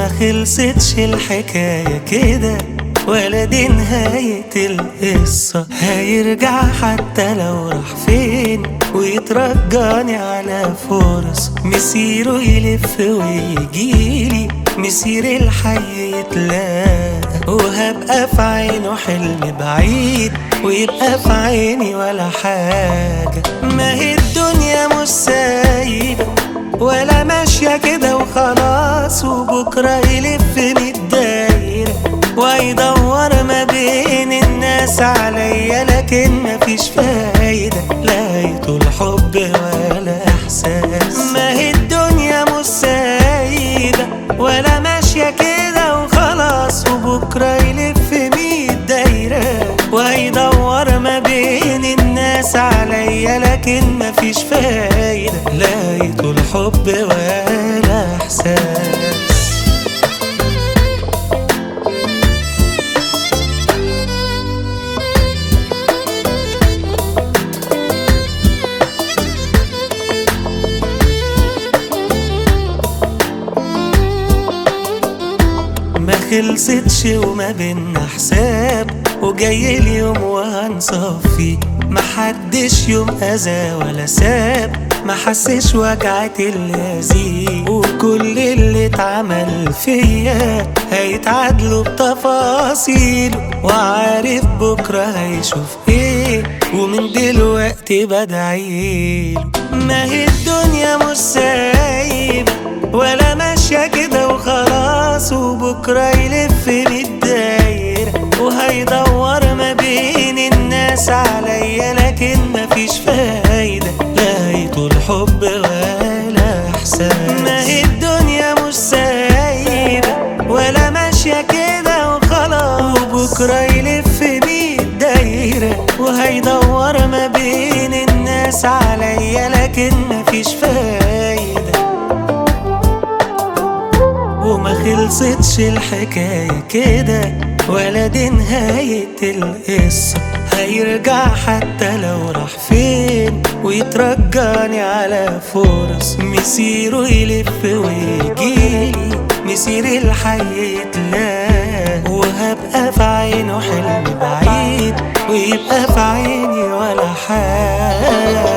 ما خلصتش الحكاية كده ولا دي نهاية القصة. هيرجع حتى لو راح فين ويترجاني على فرص، مسيره يلف ويجيلي مسير الحي يتلاقى، وهبقى في عينه حلم بعيد ويبقى في عيني ولا حاجة. ما هي الدنيا مش سايبة ولا ماشية كده وخلاص، وبكرة يلف متدايرة ويدور ما بين الناس عليا، لكن مفيش فايدة لا يطول حب ولا احساس. ما هي الدنيا مش سايبة ولا ماشية كده وخلاص، وبكرة يلف ميت دايرة ويدور ما بين الناس عليا، لكن مفيش فايدة لا يطول حب ولا احساس. ما خلصتش وما بينا حساب، وجاي اليوم وهنصفي، محدش يوم اذى ولا ساب، ما حسش وجعة اللذيذ، وكل اللي اتعمل فيا هيتعادلوا بتفاصيله، وعارف بكرة هيشوف ايه ومن دلوقتي بدعيله. ما هي الدنيا مش سايبة ولا ماشية كده وخلاص، وبكرة يلف متدايرة وهيدور ما بين الناس عليا، لكن مفيش فايدة لا يطول حب ولا احساس. ما هي الدنيا مش سايبة ولا ماشية كده وخلاص، وبكرة يلف متدايرة وهيدور ما بين الناس عليا، لكن مفيش فايدة. وما خلصتش الحكاية كده ولا دي نهاية القصة. هيرجع حتى لو راح فين ويترجاني على فرص، مسيره يلف ويجيلي مسير الحي يتلاقى، وهبقى في عينه حلم بعيد ويبقى في عيني ولا حاجة.